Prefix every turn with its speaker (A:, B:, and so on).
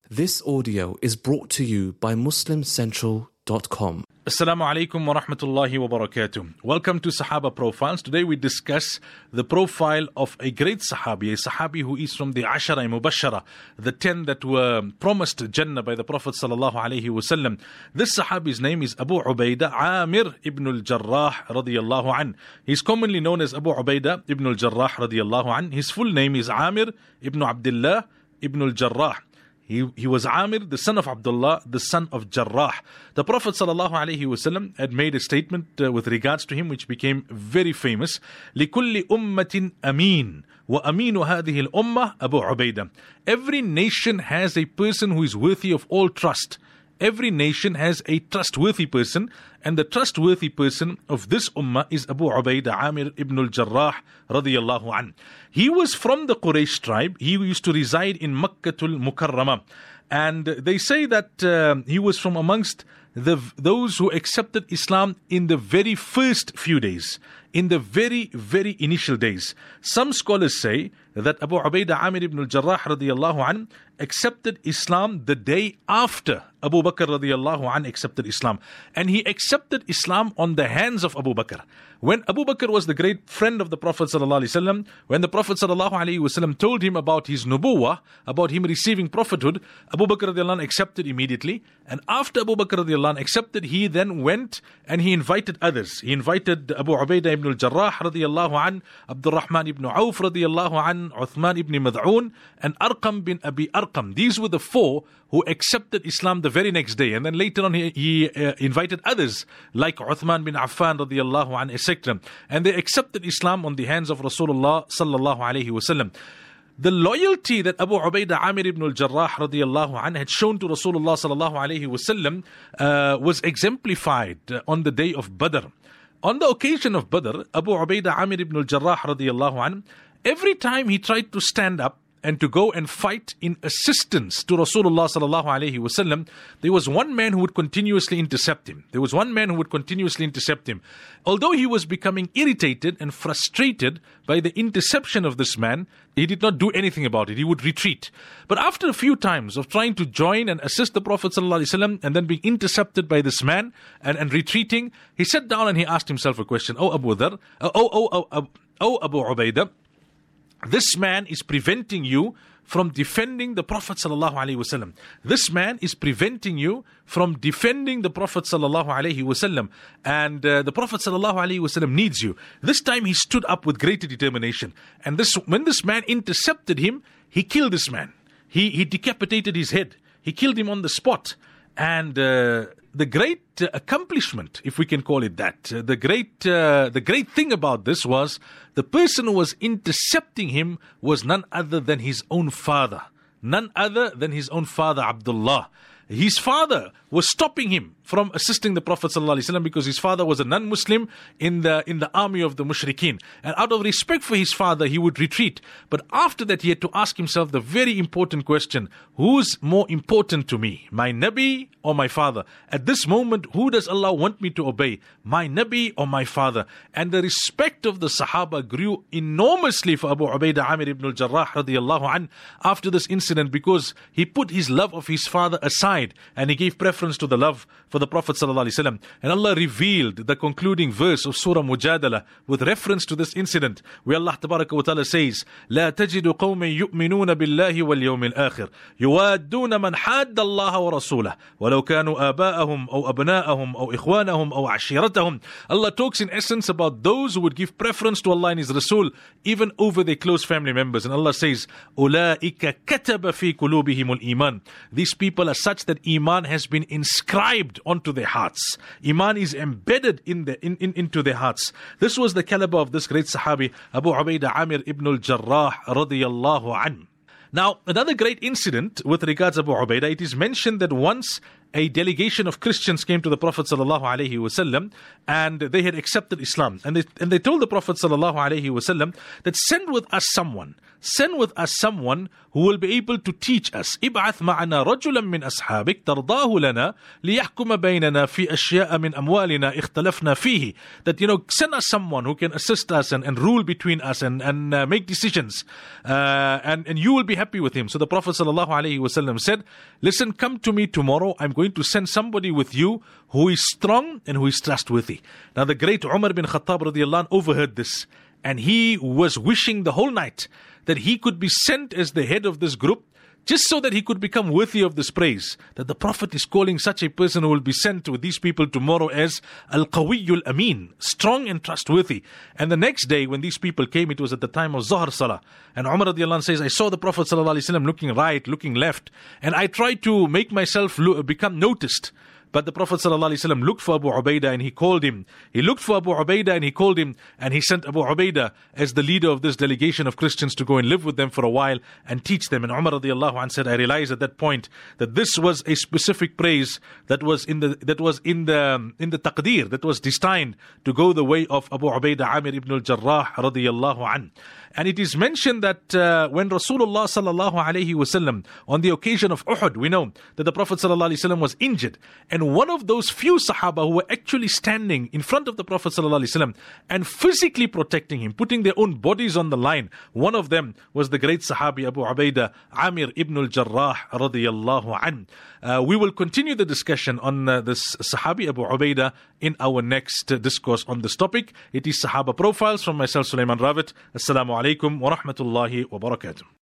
A: This audio is brought to you by MuslimCentral.com.
B: Assalamu alaikum wa rahmatullahi wa barakatuh. Welcome to Sahaba Profiles. Today we discuss the profile of a great Sahabi, a Sahabi who is from the Ashara Mubashara, the 10 that were promised Jannah by the Prophet sallallahu alaihi wasallam. This Sahabi's name is Abu Ubaidah Amir ibn al-Jarrah radiyallahu an. He's commonly known as Abu Ubaidah ibn al-Jarrah radiyallahu an. His full name is Amir ibn Abdullah ibn al-Jarrah. He was Amir, the son of Abdullah, the son of Jarrah. The Prophet ﷺ had made a statement with regards to him which became very famous. لِكُلِّ أُمَّةٍ أَمِينٌ وَأَمِينُ هَذِهِ الْأُمَّةِ أَبُو عُبَيْدَةٍ. Every nation has a person who is worthy of all trust. Every nation has a trustworthy person, and the trustworthy person of this ummah is Abu Ubaidah Amir ibn al-Jarrah radiyallahu an. He was from the Quraysh tribe. He used to reside in Makkatul Mukarramah. And they say that he was from amongst those who accepted Islam in the very first few days, in the very, very initial days. Some scholars say that Abu Ubaidah Amir ibn al-Jarrah radiyallahu an accepted Islam the day after Abu Bakr radiyallahu an accepted Islam. And he accepted Islam on the hands of Abu Bakr. When Abu Bakr was the great friend of the Prophet sallallahu alaihi wasallam, when the Prophet sallallahu alaihi wasallam told him about his nubuwah, about him receiving prophethood, Abu Bakr radiyallahu an accepted immediately. And after Abu Bakr radiyallahu an accepted, he then went and he invited others. He invited Abu Ubaidah ibn al-Jarrah radiyallahu an, Abdul Rahman ibn Auf radiyallahu an, Uthman ibn Mad'un, and Arqam bin Abi Arqam. These were the four who accepted Islam the very next day. And then later on he invited others like Uthman bin Affan radiyallahu an, etc. And they accepted Islam on the hands of Rasulullah sallallahu alayhi wasallam. The loyalty that Abu Ubaidah Amir ibn al-Jarrah radiyallahu an had shown to Rasulullah sallallahu alayhi wasallam was exemplified on the day of Badr. On the occasion of Badr, Abu Ubaidah Amir ibn al-Jarrah radiyallahu an, every time he tried to stand up and to go and fight in assistance to Rasulullah sallallahu alaihi wasallam, there was one man who would continuously intercept him. Although he was becoming irritated and frustrated by the interception of this man, he did not do anything about it. He would retreat. But after a few times of trying to join and assist the Prophet sallallahu alaihi wasallam and then being intercepted by this man and retreating, he sat down and he asked himself a question. Oh Abu Dhar, Abu Ubaidah, this man is preventing you from defending the Prophet sallallahu alaihi wasallam. This man is preventing you from defending the Prophet sallallahu alaihi wasallam, and the Prophet sallallahu alaihi wasallam needs you. This time he stood up with greater determination, and when this man intercepted him, he killed this man. He decapitated his head. He killed him on the spot. And the great accomplishment, if we can call it that, the great thing about this was the person who was intercepting him was none other than his own father. Abdullah. His father was stopping him from assisting the Prophet ﷺ because his father was a non-Muslim in the army of the Mushrikeen. And out of respect for his father, he would retreat. But after that, he had to ask himself the very important question, who's more important to me, my Nabi or my father? At this moment, who does Allah want me to obey, my Nabi or my father? And the respect of the Sahaba grew enormously for Abu Ubaidah Amir ibn al-Jarrah radiyallahu an after this incident, because he put his love of his father aside and he gave preference to the love for the Prophet ﷺ. And Allah revealed the concluding verse of Surah Mujadala with reference to this incident, where Allah Tabaraka wa Ta'ala says, لا تجد قوم يؤمنون بالله واليوم الآخر يوادون من حاد الله ورسوله ولو كانوا آباءهم أو أبناءهم أو إخوانهم أو عشيرتهم. Allah talks in essence about those who would give preference to Allah and His Rasul even over their close family members. And Allah says, أولئك كتب في قلوبهم الإيمان. These people are such that Iman has been inscribed onto their hearts. Iman is embedded into their hearts. This was the caliber of this great Sahabi, Abu Ubaidah Amir ibn al-Jarrah radiyallahu an. Now, another great incident with regards to Abu Ubaidah, it is mentioned that once a delegation of Christians came to the Prophet sallallahu alaihi wasallam and they had accepted Islam. And they told the Prophet sallallahu alaihi wasallam that send with us someone send with us someone who will be able to teach us. ابعث معنا رجلا من أصحابك ترضاه لنا ليحكم بيننا في أشياء من أموالنا اختلفنا فيه. That, send us someone who can assist us and rule between us and make decisions. And you will be happy with him. So the Prophet ﷺ said, listen, come to me tomorrow. I'm going to send somebody with you who is strong and who is trustworthy. Now the great Umar bin Khattab radiallahu anh overheard this, and he was wishing the whole night that he could be sent as the head of this group, just so that he could become worthy of this praise. That the Prophet is calling such a person who will be sent with these people tomorrow as Al-Qawiyyul Amin, strong and trustworthy. And the next day when these people came, it was at the time of Zuhr Salah. And Umar radiallahu anh says, I saw the Prophet ﷺ looking right, looking left, and I tried to make myself become noticed. But the Prophet ﷺ looked for Abu Ubaidah and he called him. He looked for Abu Ubaidah and he called him, and he sent Abu Ubaidah as the leader of this delegation of Christians to go and live with them for a while and teach them. And Umar radiallahu anh said, I realized at that point that this was a specific praise that was in the taqdeer, that was destined to go the way of Abu Ubaidah Amir ibn al-Jarrah radiallahu anh. And it is mentioned that when Rasulullah sallallahu alayhi wasallam, on the occasion of Uhud, we know that the Prophet sallallahu alayhi wasallam was injured, and one of those few Sahaba who were actually standing in front of the Prophet sallallahu alayhi wasallam and physically protecting him, putting their own bodies on the line, one of them was the great Sahabi Abu Ubaidah Amir ibn al-Jarrah radiyallahu anh. We will continue the discussion on this Sahabi Abu Ubaidah in our next discourse on this topic. It is Sahaba Profiles from myself, Sulaiman Ravit. Assalamu alaikum wa rahmatullahi wa barakatuh.